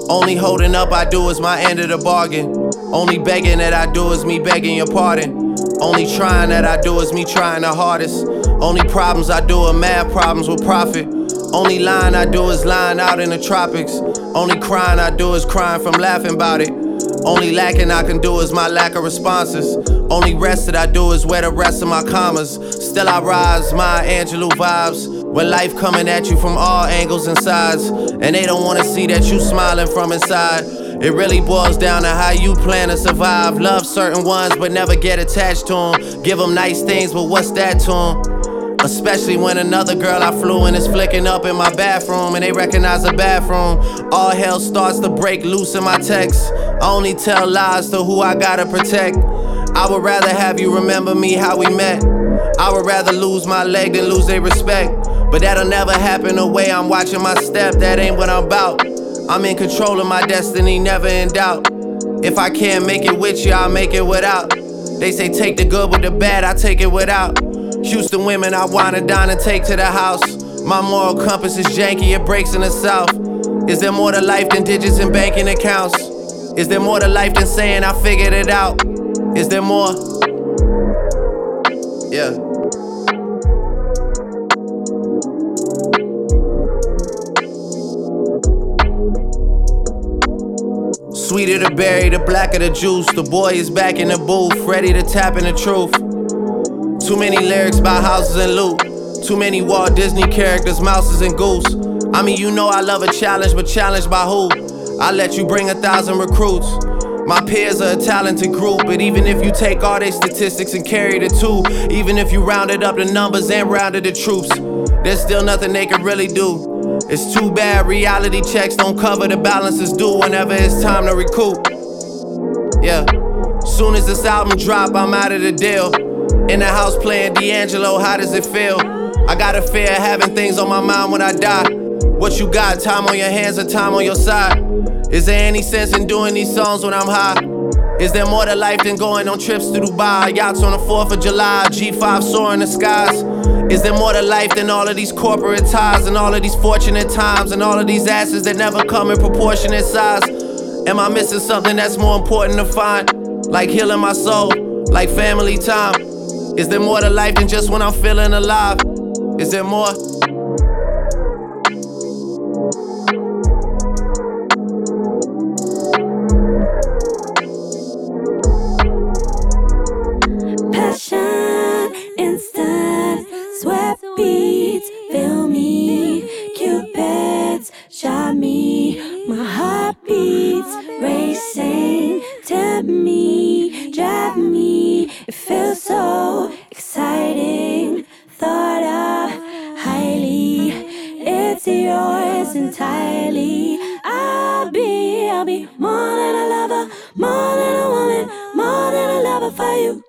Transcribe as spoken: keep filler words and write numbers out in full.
Only holding up I do is my end of the bargain. Only begging that I do is me begging your pardon. Only trying that I do is me trying the hardest. Only problems I do are mad problems with profit. Only lying I do is lying out in the tropics. Only crying I do is crying from laughing about it. Only lacking I can do is my lack of responses. Only rest that I do is wear the rest of my commas. Still I rise, my Angelou vibes. When life coming at you from all angles and sides, and they don't wanna see that you smiling from inside. It really boils down to how you plan to survive. Love certain ones but never get attached to them. Give them nice things but what's that to them? Especially when another girl I flew in is flicking up in my bathroom and they recognize the bathroom. All hell starts to break loose in my texts. I only tell lies to who I gotta protect. I would rather have you remember me how we met. I would rather lose my leg than lose their respect. But that'll never happen the way I'm watching my step. That ain't what I'm about. I'm in control of my destiny, never in doubt. If I can't make it with you, I'll make it without. They say take the good with the bad, I take it without. Houston women I wanna dine and take to the house. My moral compass is janky, it breaks in the south. Is there more to life than digits and banking accounts? Is there more to life than saying I figured it out? Is there more? Yeah. Sweeter the berry, the blacker the juice. The boy is back in the booth, ready to tap in the truth. Too many lyrics about houses and loot. Too many Walt Disney characters, mouses and goose. I mean, you know I love a challenge, but challenged by who? I let you bring a thousand recruits. My peers are a talented group, but even if you take all their statistics and carry the two, even if you rounded up the numbers and rounded the troops, there's still nothing they can really do. It's too bad reality checks don't cover the balances due whenever it's time to recoup. Yeah, soon as this album drop, I'm out of the deal. In the house playing D'Angelo, how does it feel? I got a fear of having things on my mind when I die. What you got, time on your hands or time on your side? Is there any sense in doing these songs when I'm high? Is there more to life than going on trips to Dubai? Yachts on the fourth of July, G five soaring the skies. Is there more to life than all of these corporate ties and all of these fortunate times and all of these asses that never come in proportionate size? Am I missing something that's more important to find? Like healing my soul, like family time. Is there more to life than just when I'm feeling alive? Is there more? Passion, instant, sweat beats, feel me, Cupids shot me, my heart beats, racing, tempt me, drive me, it feels so exciting, thought of highly, it's yours entirely, I'll be, I'll be more than a lover, more than a woman, more than a lover for you.